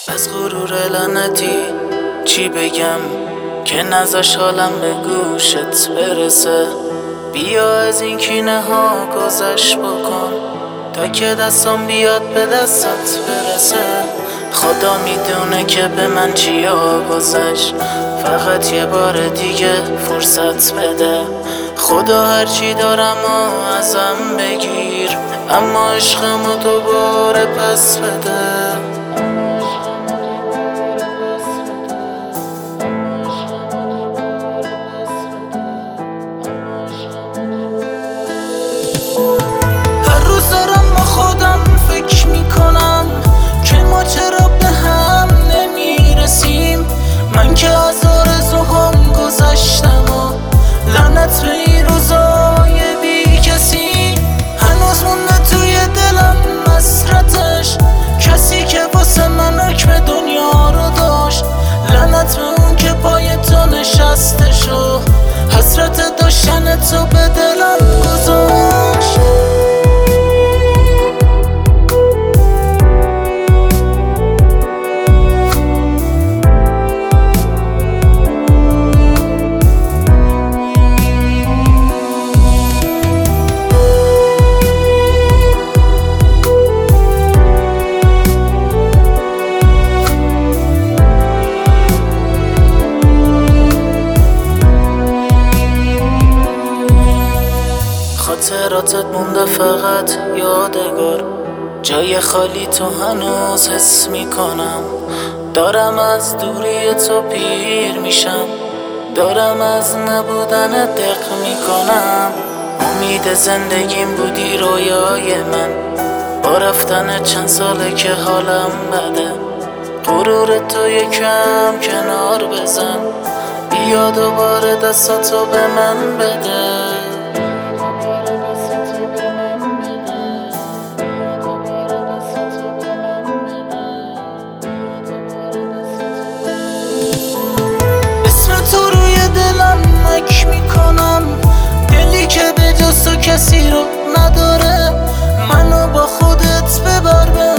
از غرور لعنتی چی بگم که نذاش حالم به گوشت برسه. بیا از این کینه ها گذشت بکن تا که دستم بیاد به دستت برسه. خدا میدونه که به من چیا گذشت، فقط یه بار دیگه فرصت بده. خدا هرچی دارم و ازم بگیر، اما عشقمو دوباره پس بده. هر روز دارم با خودم فکر میکنم که ما چرا به هم نمیرسیم. من که از آرزوهام گذشتم و لعنت به این روزای بی کسی. هنوز مونده توی دلم حسرتش، کسی که واسه من حکم دنیا رو داشت. لعنت به اون که پای تو نشسته شو، حسرت داشتن تو به دلم گذاشت. خاطراتت مونده فقط یادگار، جای خالی تو هنوز حس میکنم. دارم از دوری تو پیر میشم، دارم از نبودن دق میکنم. امید زندگیم بودی رویای من، با رفتن چند ساله که حالم بده. غرور تو یکم کنار بزن، بیا دوباره دستاتو به من بده. مک میکنم، دلی که به جز تو کسی رو نداره. منو با خودت ببر